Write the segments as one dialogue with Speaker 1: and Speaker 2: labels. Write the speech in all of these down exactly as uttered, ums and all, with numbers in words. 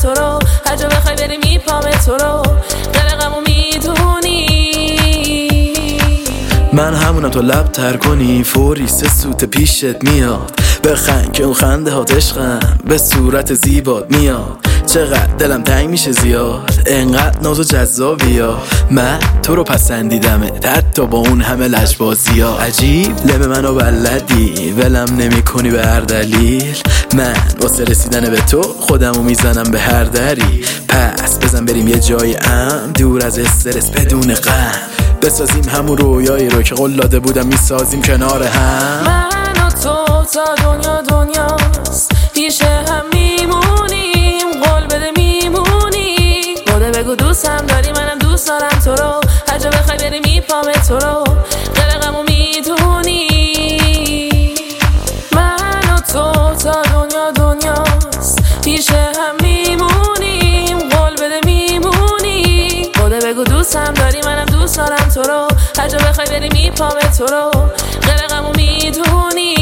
Speaker 1: تو رو، هر جا بخوای بری میپام تو رو، قلقمو میدونی.
Speaker 2: من همونم تو لب تر کنی فوری سه سوت پیشت میاد، بخند که اون خنده ها عشقم به صورت زیبات میاد. چقدر دلم تنگ میشه زیاد انقدر ناز و جذابی ها، من تو رو پسندیدمه حتی با اون همه لجبازی ها. عجیب لب منو بلدی ولم نمی کنی به هر دلیل، من واسه رسیدن به تو خودمو میزنم به هر دری. پس بزن بریم یه جای ام دور از استرس بدون غم، بسازیم همون رویایی رو که قول داده بودم میسازیم کنار هم.
Speaker 1: من و تو تا دنیا دنیاست پیش هم میمونیم، قول بده میمونی. بوده بگو دوستم داری منم دوست دارم تو رو، هر جا بخوای بری میپام تو رو، قلقمو میدونی. من و تو تا دنیا دنیاست پیش هم میمونیم، قول بده میمونی. بوده بگو دوستم داری منم دوست دارم تو رو، هر جا بخوای بری میپام تو رو، قلقمو میدونی.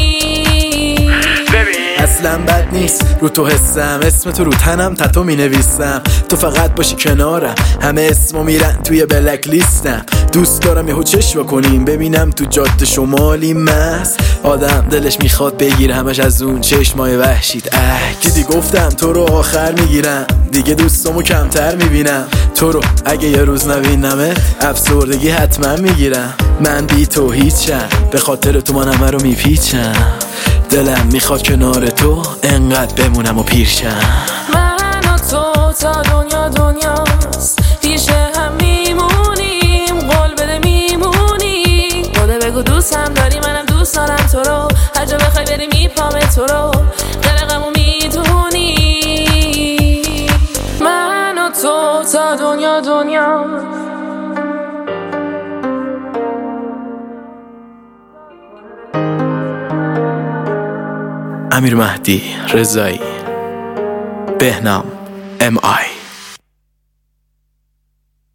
Speaker 2: اصلا بد نیست رو تو حسم، اسم تو رو تنم تتو می نویسم، تو فقط باشی کنارم همه اسمو میرن توی بلک لیستم. دوست دارم یهو چشم کنیم ببینم تو جاده شمالی مست، آدم دلش میخواد بگیر همش از اون چشمای وحشیت عکس. دیدی گفتم تو رو آخر میگیرم دیگه دوستامو کمتر میبینم، تو رو اگه یه روز نبینمه افسردگی حتما میگیرم. من بی تو هیچم به خاطر تو من همه رو میپیچم، دلم میخواد کنار تو انقدر بمونم و پیرشم.
Speaker 1: من و تو تا دنیا دنیاست پیش هم میمونیم، قول بده میمونی. بوده بگو دوستم داری منم دوست دارم تو رو، هر جا بخوای بری میپام تو رو، قلقمو میدونی. من و تو تا دنیا دنیاست.
Speaker 2: امیر مهدی رضایی، بهنام ام آی.